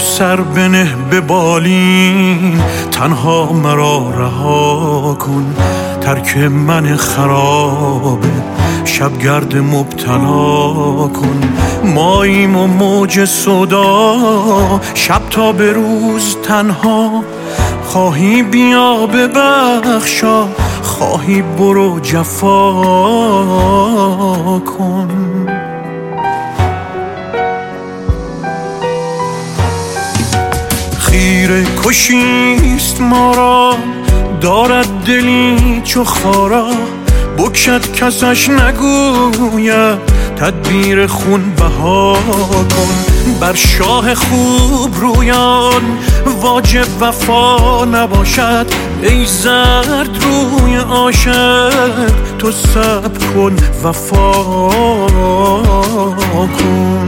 سر بنه به بالین، تنها مرا رها کن. ترک من خرابه شبگرد مبتلا کن. ماییم و موج صدا، شب تا به روز تنها. خواهی بیا ببخشا، خواهی برو جفا کن. خیره کشیست ما را، دارد دلی چو خارا. بکشد کسش نگوید، تدبیر خون بها کن. بر شاه خوب رویان واجب وفا نباشد. ای زرد روی عاشق تو صبر کن وفا کن.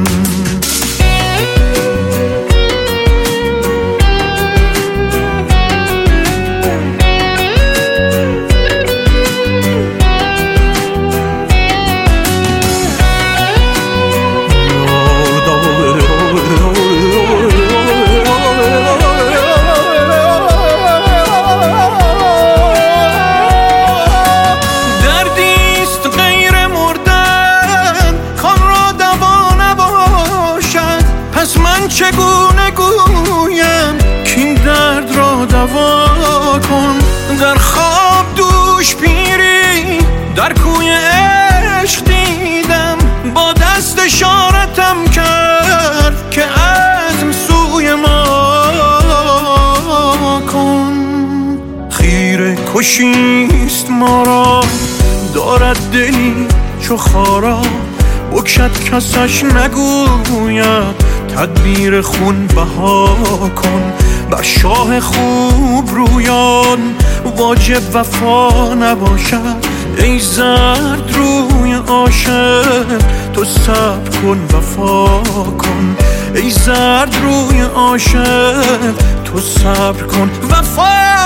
چگونه گویم کین درد را دوا کن. در خواب دوش پیری در کوی عشق دیدم، با دست اشارتم کرد که عزم سوی ما کن. خیره کشیست ما را، دارد دلی چو خارا. بکشد کسش نگوید، تدبیر خون بها کن. بر شاه خوب رویان واجب وفا نباشد. ای زرد روی عاشق تو صبر کن وفا کن. ای زرد روی عاشق تو صبر کن وفا